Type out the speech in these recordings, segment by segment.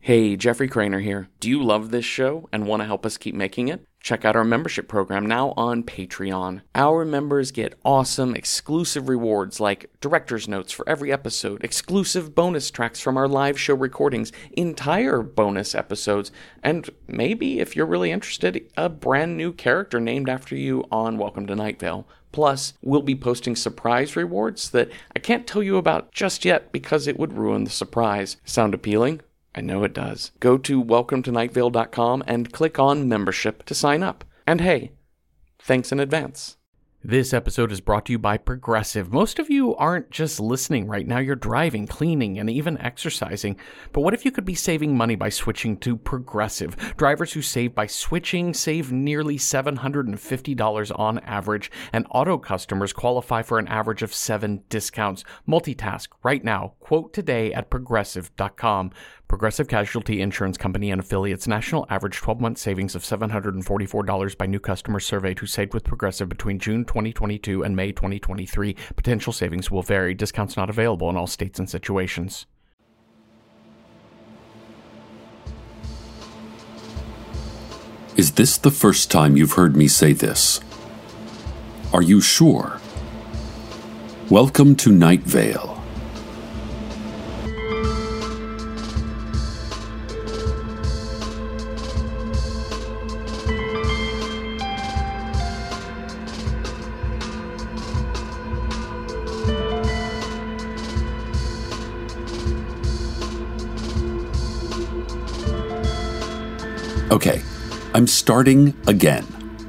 Hey, Jeffrey Craner here. Do you love this show and want to help us keep making it? Check out our membership program now on Patreon. Our members get awesome exclusive rewards like director's notes for every episode, exclusive bonus tracks from our live show recordings, entire bonus episodes, and maybe, if you're really interested, a brand new character named after you on Welcome to Night Vale. Plus, we'll be posting surprise rewards that I can't tell you about just yet because it would ruin the surprise. Sound appealing? I know it does. Go to welcometonightvale.com and click on membership to sign up. And hey, thanks in advance. This episode is brought to you by Progressive. Most of you aren't just listening right now, you're driving, cleaning, and even exercising. But what if you could be saving money by switching to Progressive? Drivers who save by switching save nearly $750 on average, and auto customers qualify for an average of 7 discounts. Multitask right now. Quote today at Progressive.com. Progressive Casualty Insurance Company and affiliates. National average 12-month savings of $744 by new customers surveyed who saved with Progressive between June 2022 and May 2023. Potential savings will vary. Discounts not available in all states and situations. Is this the first time you've heard me say this? Are you sure? Welcome to Night Vale. Okay, I'm starting again.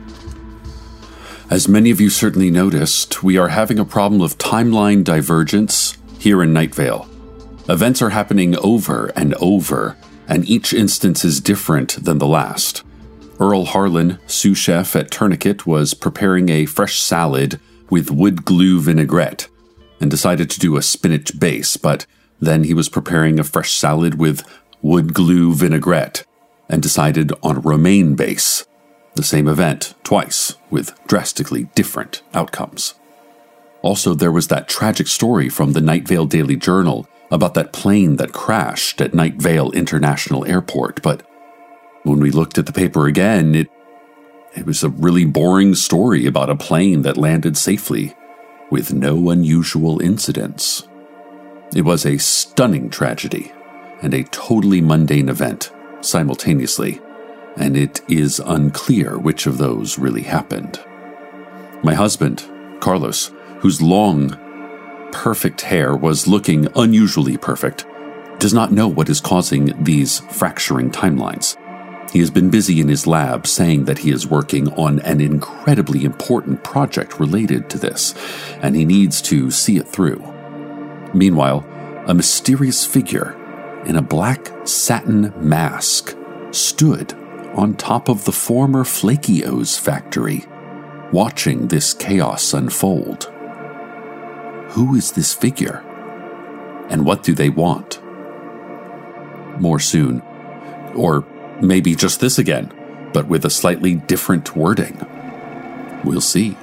As many of you certainly noticed, we are having a problem of timeline divergence here in Night Vale. Events are happening over and over, and each instance is different than the last. Earl Harlan, sous chef at Tourniquet, was preparing a fresh salad with wood glue vinaigrette and decided to do a spinach base, but then he was preparing a fresh salad with wood glue vinaigrette and decided on a romaine base. The same event, twice, with drastically different outcomes. Also, there was that tragic story from the Night Vale Daily Journal about that plane that crashed at Night Vale International Airport, but when we looked at the paper again, it was a really boring story about a plane that landed safely, with no unusual incidents. It was a stunning tragedy, and a totally mundane event, simultaneously, and it is unclear which of those really happened. My husband, Carlos, whose long, perfect hair was looking unusually perfect, does not know what is causing these fracturing timelines. He has been busy in his lab saying that he is working on an incredibly important project related to this, and he needs to see it through. Meanwhile, a mysterious figure in a black satin mask stood on top of the former Flaky-O's factory, watching this chaos unfold. Who is this figure? And what do they want? More soon. Or maybe just this again, but with a slightly different wording. We'll see.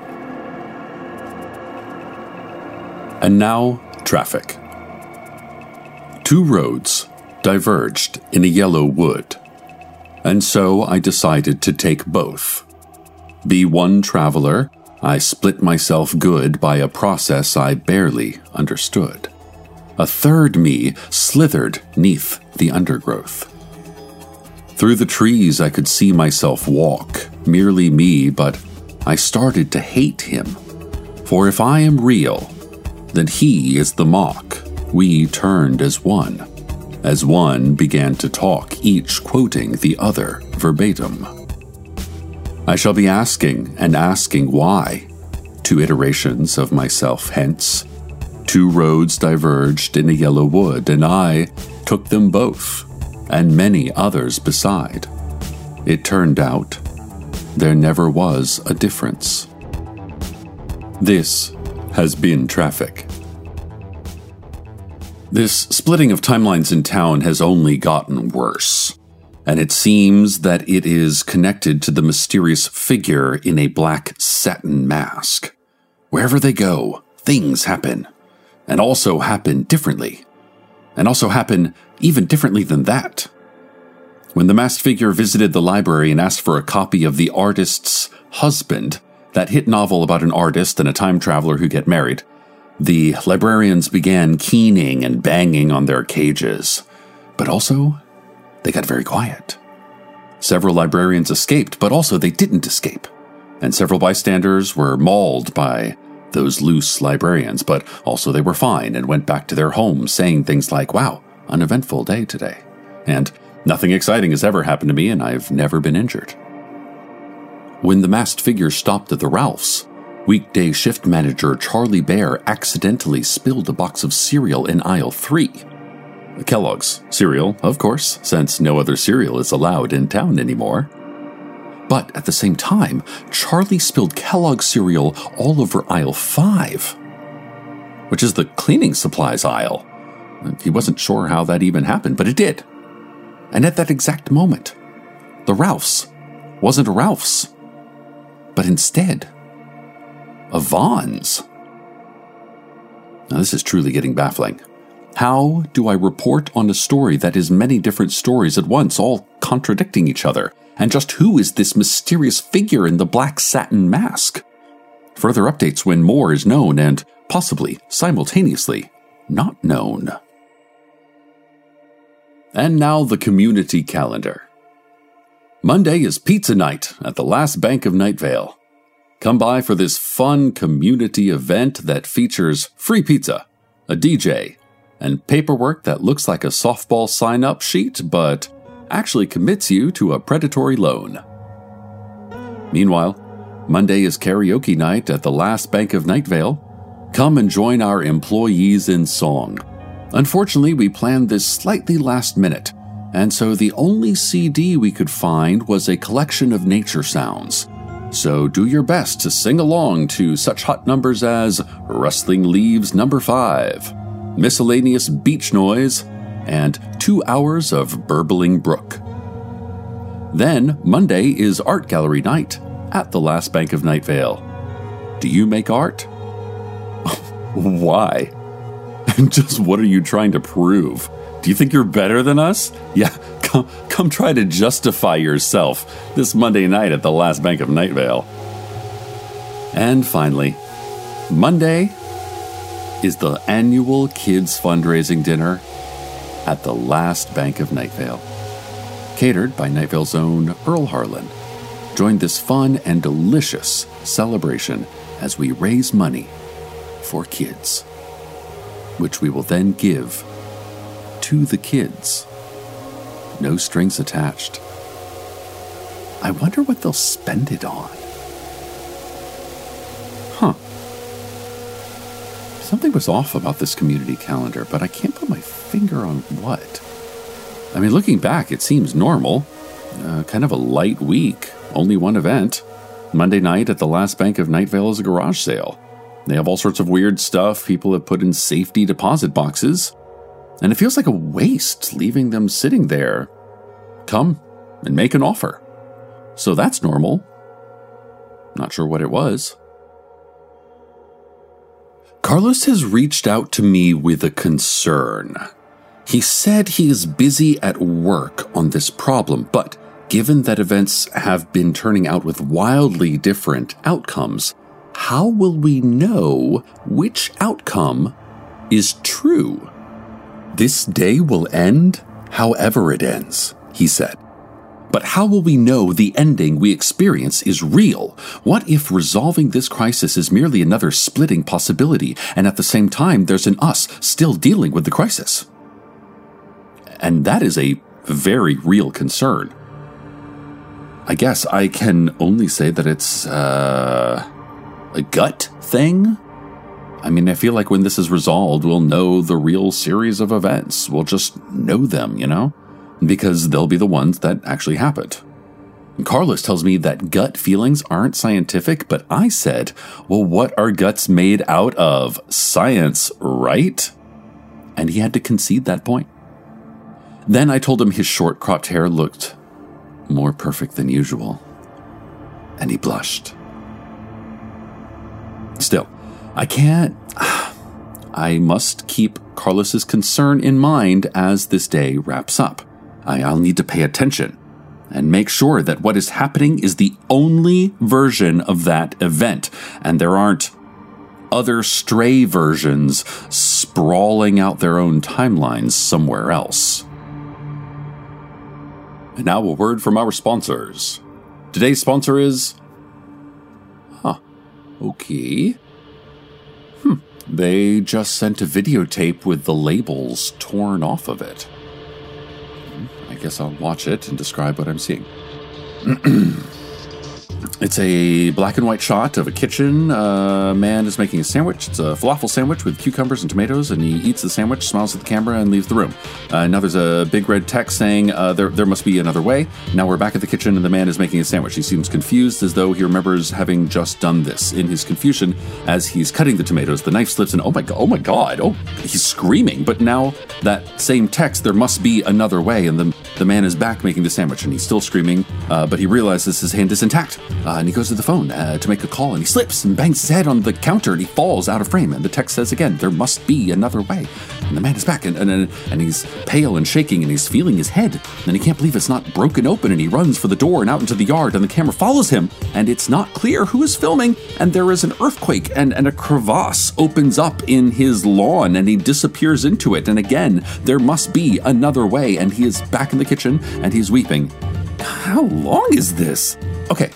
And now, traffic. 2 roads diverged in a yellow wood, and so I decided to take both. Be one traveler, I split myself good by a process I barely understood. A third me slithered neath the undergrowth. Through the trees I could see myself walk, merely me, but I started to hate him. For if I am real, then he is the mock. We turned as one. As one began to talk, each quoting the other verbatim. I shall be asking and asking why. 2 iterations of myself hence. 2 roads diverged in a yellow wood, and I took them both, and many others beside. It turned out there never was a difference. This has been Traffic. This splitting of timelines in town has only gotten worse, and it seems that it is connected to the mysterious figure in a black satin mask. Wherever they go, things happen, and also happen differently, and also happen even differently than that. When the masked figure visited the library and asked for a copy of The Artist's Husband, that hit novel about an artist and a time traveler who get married, the librarians began keening and banging on their cages. But also, they got very quiet. Several librarians escaped, but also they didn't escape. And several bystanders were mauled by those loose librarians, but also they were fine and went back to their homes saying things like, "Wow, uneventful day today." And "Nothing exciting has ever happened to me and I've never been injured." When the masked figure stopped at the Ralphs, weekday shift manager Charlie Bear accidentally spilled a box of cereal in aisle 3. Kellogg's cereal, of course, since no other cereal is allowed in town anymore. But at the same time, Charlie spilled Kellogg's cereal all over aisle 5, which is the cleaning supplies aisle. He wasn't sure how that even happened, but it did. And at that exact moment, the Ralphs wasn't a Ralph's, but instead a Vons. Now this is truly getting baffling. How do I report on a story that is many different stories at once, all contradicting each other? And just who is this mysterious figure in the black satin mask? Further updates when more is known and, possibly, simultaneously, not known. And now the community calendar. Monday is pizza night at the Last Bank of Night Vale. Come by for this fun community event that features free pizza, a DJ, and paperwork that looks like a softball sign-up sheet, but actually commits you to a predatory loan. Meanwhile, Monday is karaoke night at the Last Bank of Night Vale. Come and join our employees in song. Unfortunately, we planned this slightly last minute, and so the only CD we could find was a collection of nature sounds. So do your best to sing along to such hot numbers as Rustling Leaves No. 5, Miscellaneous Beach Noise, and 2 hours of Burbling Brook. Then, Monday is Art Gallery night at the Last Bank of Night Vale. Do you make art? Why? Just what are you trying to prove? Do you think you're better than us? Yeah, come try to justify yourself this Monday night at the Last Bank of Night Vale. And finally, Monday is the annual kids fundraising dinner at the Last Bank of Night Vale. Catered by Night Vale's own Earl Harlan. Join this fun and delicious celebration as we raise money for kids, which we will then give to the kids. No strings attached. I wonder what they'll spend it on. Something was off about this community calendar, but I can't put my finger on what. I mean, looking back, it seems normal. Kind of a light week. Only one event. Monday night at the Last Bank of Night Vale is a garage sale. They have all sorts of weird stuff people have put in safety deposit boxes. And it feels like a waste leaving them sitting there. Come and make an offer. So that's normal. Not sure what it was. Carlos has reached out to me with a concern. He said he is busy at work on this problem, but given that events have been turning out with wildly different outcomes, how will we know which outcome is true? This day will end however it ends, he said. But how will we know the ending we experience is real? What if resolving this crisis is merely another splitting possibility, and at the same time there's an us still dealing with the crisis? And that is a very real concern. I guess I can only say that it's a gut thing. I mean, I feel like when this is resolved, we'll know the real series of events. We'll just know them, you know? Because they'll be the ones that actually happened. Carlos tells me that gut feelings aren't scientific, but I said, well, what are guts made out of? Science, right? And he had to concede that point. Then I told him his short cropped hair looked more perfect than usual. And he blushed. Still, I must keep Carlos's concern in mind as this day wraps up. I'll need to pay attention and make sure that what is happening is the only version of that event, and there aren't other stray versions sprawling out their own timelines somewhere else. And now a word from our sponsors. Today's sponsor is... Okay. They just sent a videotape with the labels torn off of it. I guess I'll watch it and describe what I'm seeing. It's a black and white shot of a kitchen. A man is making a sandwich. It's a falafel sandwich with cucumbers and tomatoes, and he eats the sandwich, smiles at the camera, and leaves the room. Now there's a big red text saying, there must be another way. Now we're back at the kitchen, and the man is making a sandwich. He seems confused, as though he remembers having just done this. In his confusion, as he's cutting the tomatoes, the knife slips, and oh my god, he's screaming. But now that same text, there must be another way, and the man is back making the sandwich, and he's still screaming, but he realizes his hand is intact. And he goes to the phone to make a call, and he slips and bangs his head on the counter, and he falls out of frame. And the text says again, there must be another way. And the man is back, and he's pale and shaking, and he's feeling his head. And he can't believe it's not broken open, and he runs for the door and out into the yard, and the camera follows him, and it's not clear who is filming, and there is an earthquake, and a crevasse opens up in his lawn, and he disappears into it. And again, there must be another way, and he is back in the kitchen, and he's weeping. How long is this? Okay,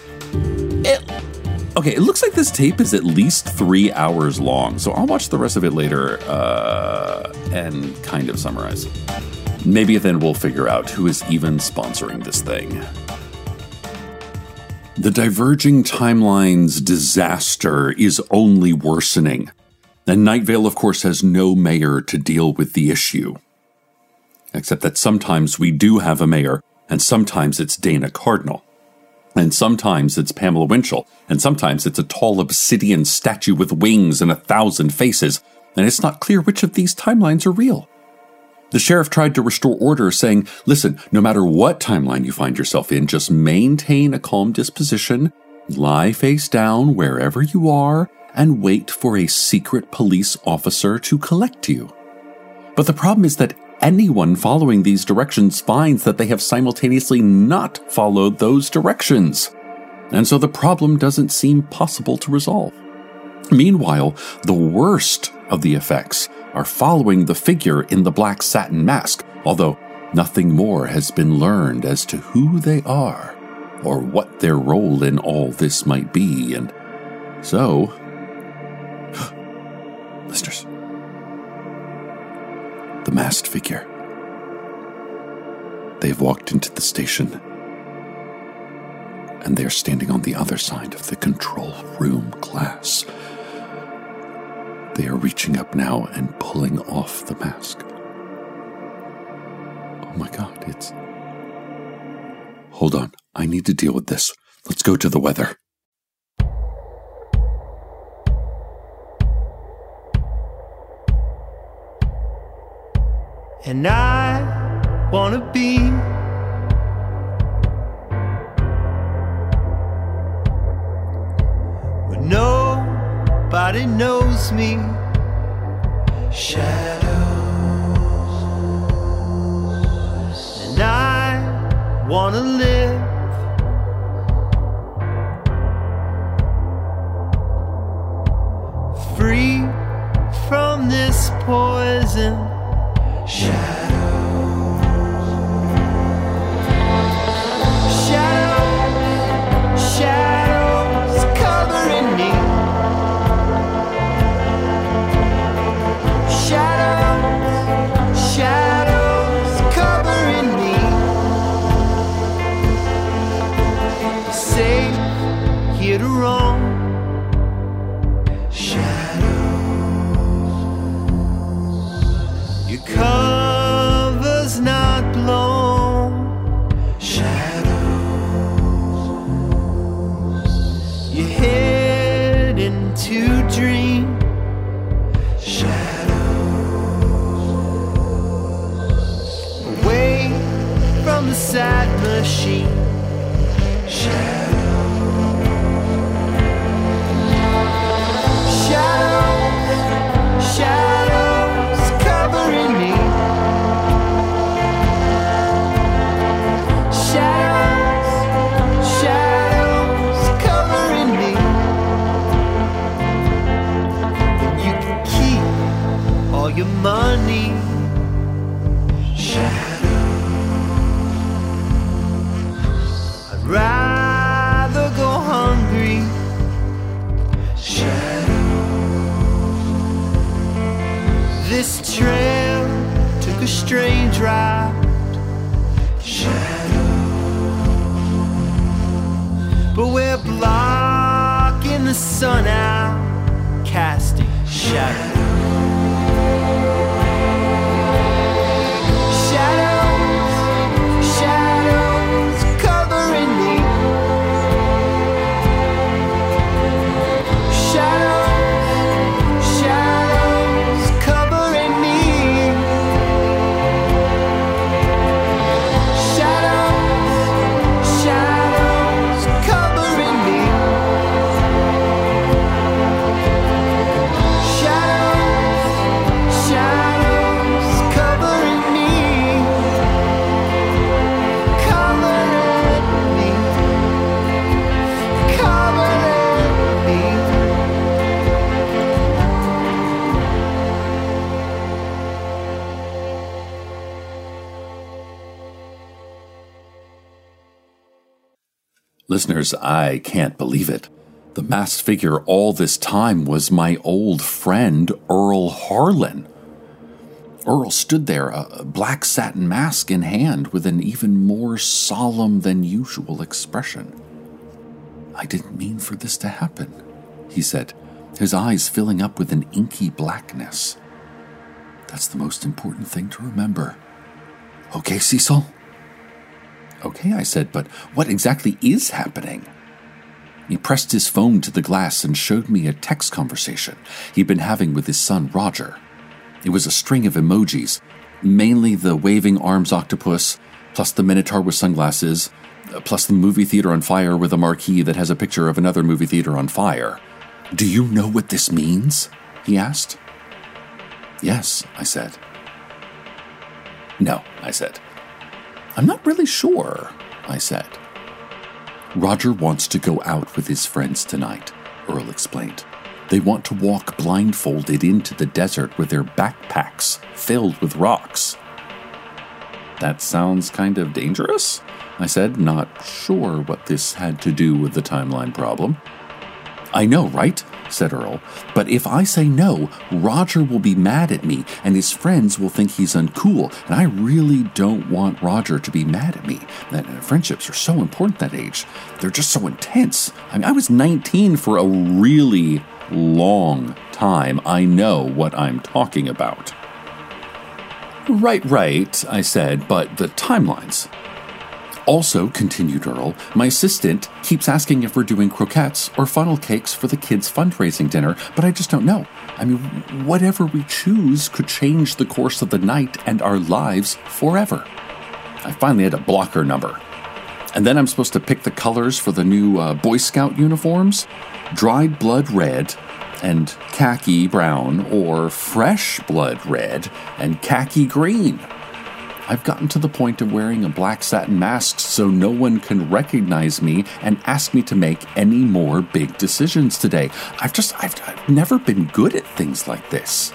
it looks like this tape is at least 3 hours long, so I'll watch the rest of it later and kind of summarize. Maybe then we'll figure out who is even sponsoring this thing. The diverging timelines disaster is only worsening, and Night Vale, of course, has no mayor to deal with the issue. Except that sometimes we do have a mayor, and sometimes it's Dana Cardinal. And sometimes it's Pamela Winchell, and sometimes it's a tall obsidian statue with wings and 1,000 faces, and it's not clear which of these timelines are real. The sheriff tried to restore order, saying, listen, no matter what timeline you find yourself in, just maintain a calm disposition, lie face down wherever you are, and wait for a secret police officer to collect you. But the problem is that anyone following these directions finds that they have simultaneously not followed those directions. And so the problem doesn't seem possible to resolve. Meanwhile, the worst of the effects are following the figure in the black satin mask, although nothing more has been learned as to who they are or what their role in all this might be. And so, listeners, the masked figure. They've walked into the station, and they're standing on the other side of the control room glass. They are reaching up now and pulling off the mask. Oh my God, it's... Hold on, I need to deal with this. Let's go to the weather. And I wanna be where nobody knows me. Shadows. And I wanna live free from this poison. Shadows, shadows, shadows covering me. Shadows, shadows covering me. Safe here to roam. Your cover's not blown. Shadows. You're heading to dream. Shadows. Away from the sad machine. Shadows. Shadows. Shadows. this trail took a strange route. Shadow. But we're blocking the sun out, casting shadow. Listeners, I can't believe it. The masked figure all this time was my old friend, Earl Harlan. Earl stood there, a black satin mask in hand, with an even more solemn than usual expression. "I didn't mean for this to happen," he said, his eyes filling up with an inky blackness. "That's the most important thing to remember. Okay, Cecil?" "Okay," I said, "but what exactly is happening?" He pressed his phone to the glass and showed me a text conversation he'd been having with his son, Roger. It was a string of emojis, mainly the waving arms octopus, plus the minotaur with sunglasses, plus the movie theater on fire with a marquee that has a picture of another movie theater on fire. "Do you know what this means?" he asked. "Yes," I said. "No," I said. "I'm not really sure," I said. "Roger wants to go out with his friends tonight," Earl explained. "They want to walk blindfolded into the desert with their backpacks filled with rocks." "That sounds kind of dangerous," I said, not sure what this had to do with the timeline problem. "I know, right?" said Earl. "But if I say no, Roger will be mad at me, and his friends will think he's uncool, and I really don't want Roger to be mad at me. Friendships are so important at that age. They're just so intense. I was 19 for a really long time. I know what I'm talking about." Right, I said, "but the timelines." "Also," continued Earl, "my assistant keeps asking if we're doing croquettes or funnel cakes for the kids' fundraising dinner, but I just don't know. Whatever we choose could change the course of the night and our lives forever." I finally had to block her number. "And then I'm supposed to pick the colors for the new Boy Scout uniforms? Dried blood red and khaki brown, or fresh blood red and khaki green. I've gotten to the point of wearing a black satin mask so no one can recognize me and ask me to make any more big decisions today. I've never been good at things like this."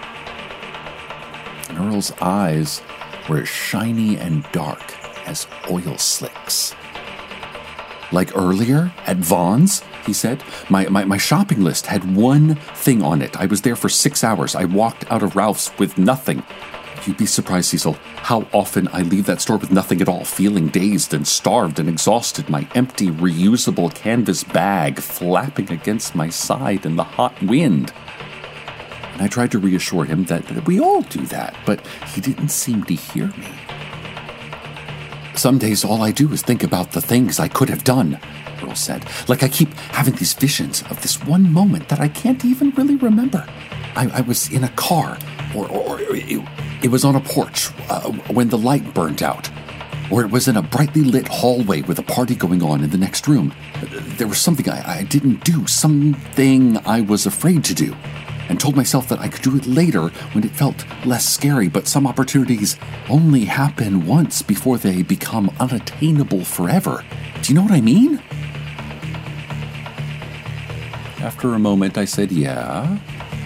And Earl's eyes were as shiny and dark as oil slicks. "Like earlier at Vaughn's," he said, my shopping list had one thing on it. I was there for 6 hours. I walked out of Ralph's with nothing. You'd be surprised, Cecil, how often I leave that store with nothing at all, feeling dazed and starved and exhausted, my empty, reusable canvas bag flapping against my side in the hot wind. And I tried to reassure him that we all do that, but he didn't seem to hear me. "Some days all I do is think about the things I could have done," Earl said. "Like I keep having these visions of this one moment that I can't even really remember. I was in a car, or it was on a porch when the light burned out, or it was in a brightly lit hallway with a party going on in the next room. There was something I didn't do, something I was afraid to do, and told myself that I could do it later when it felt less scary, but some opportunities only happen once before they become unattainable forever. Do you know what I mean?" After a moment, I said, "Yeah."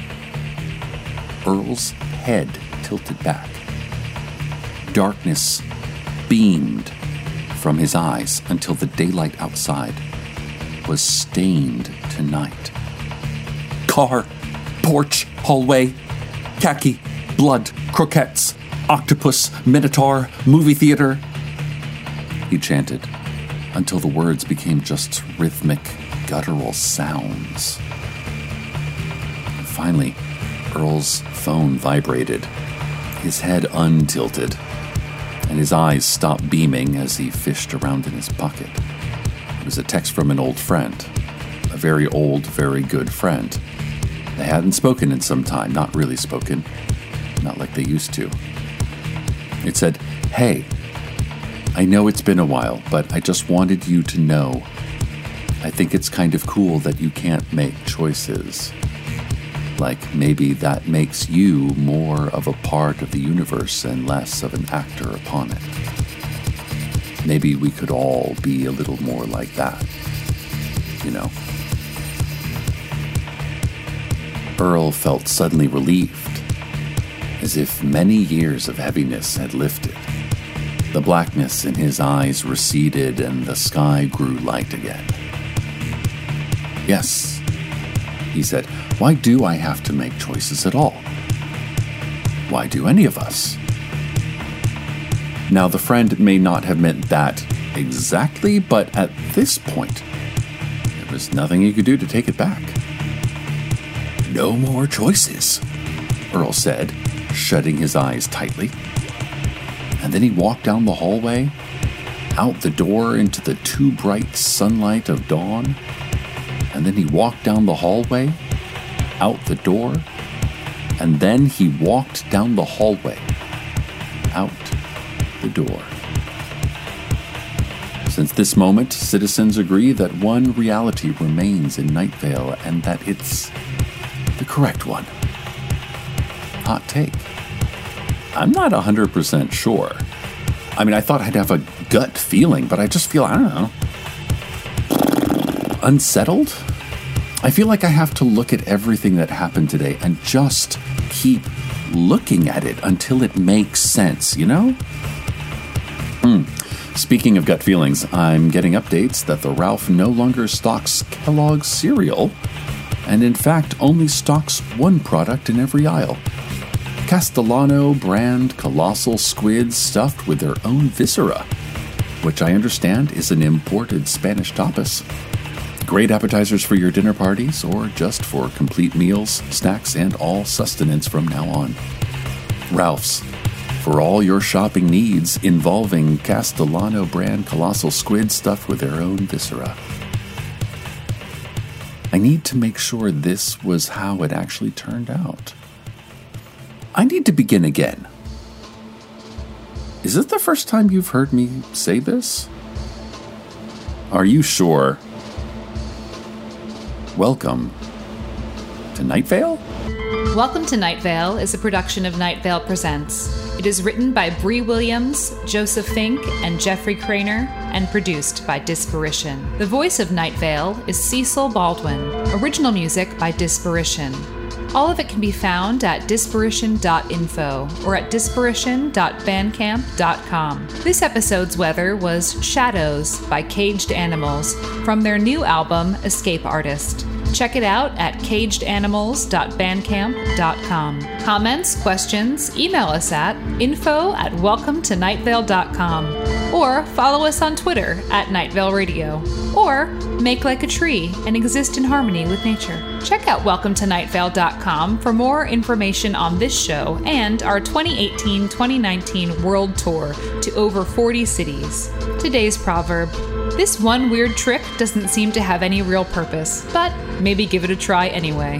Earl's head tilted back. Darkness beamed from his eyes until the daylight outside was stained to night. "Car, porch, hallway, khaki, blood, croquettes, octopus, minotaur, movie theater. He chanted until the words became just rhythmic, guttural sounds. And finally, Earl's phone vibrated. His head untilted, and his eyes stopped beaming as he fished around in his pocket. It was a text from an old friend, a very old, very good friend. They hadn't spoken in some time, not really spoken, not like they used to. It said, "Hey, I know it's been a while, but I just wanted you to know. I think it's kind of cool that you can't make choices. Like maybe that makes you more of a part of the universe and less of an actor upon it. Maybe we could all be a little more like that, you know." Earl felt suddenly relieved, as if many years of heaviness had lifted. The blackness in his eyes receded and the sky grew light again. "Yes," he said, "why do I have to make choices at all? Why do any of us?" Now, the friend may not have meant that exactly, but at this point, there was nothing he could do to take it back. "No more choices," Earl said, shutting his eyes tightly. And then he walked down the hallway, out the door into the too bright sunlight of dawn. And then he walked down the hallway, out the door. And then he walked down the hallway, out the door. Since this moment, citizens agree that one reality remains in Night Vale and that it's the correct one. Hot take. I'm not 100% sure. I mean, I thought I'd have a gut feeling, but I just feel, I don't know, unsettled? I feel like I have to look at everything that happened today and just keep looking at it until it makes sense, you know? Speaking of gut feelings, I'm getting updates that the Ralph no longer stocks Kellogg's cereal, and in fact only stocks one product in every aisle. Castellano brand colossal squids stuffed with their own viscera, which I understand is an imported Spanish tapas. Great appetizers for your dinner parties or just for complete meals, snacks, and all sustenance from now on. Ralph's, for all your shopping needs involving Castellano brand colossal squid stuffed with their own viscera. I need to make sure this was how it actually turned out. I need to begin again. Is this the first time you've heard me say this? Are you sure? Welcome to Night Vale? Welcome to Night Vale is a production of Night Vale Presents. It is written by Bree Williams, Joseph Fink, and Jeffrey Craner, and produced by Disparition. The voice of Night Vale is Cecil Baldwin. Original music by Disparition. All of it can be found at disparition.info or at disparition.bandcamp.com. This episode's weather was Shadows by Caged Animals from their new album, Escape Artist. Check it out at cagedanimals.bandcamp.com. Comments, questions, email us at info@welcometonightvale.com or follow us on Twitter at Night Vale Radio, or make like a tree and exist in harmony with nature. Check out welcometonightvale.com for more information on this show and our 2018-2019 World Tour to over 40 cities. Today's proverb: this one weird trick doesn't seem to have any real purpose, but maybe give it a try anyway.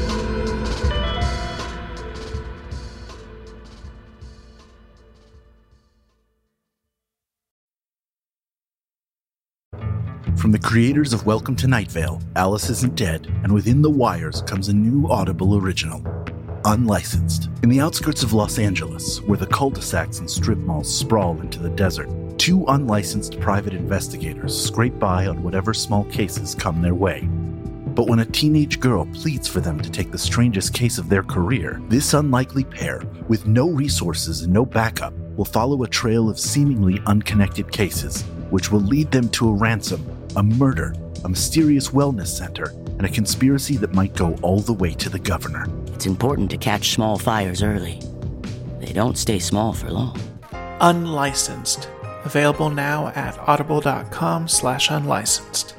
From the creators of Welcome to Night Vale, Alice Isn't Dead, and Within the Wires comes a new Audible original, Unlicensed. In the outskirts of Los Angeles, where the cul-de-sacs and strip malls sprawl into the desert, two unlicensed private investigators scrape by on whatever small cases come their way. But when a teenage girl pleads for them to take the strangest case of their career, this unlikely pair, with no resources and no backup, will follow a trail of seemingly unconnected cases, which will lead them to a ransom, a murder, a mysterious wellness center, and a conspiracy that might go all the way to the governor. It's important to catch small fires early. they don't stay small for long. Unlicensed. Available now at audible.com/unlicensed.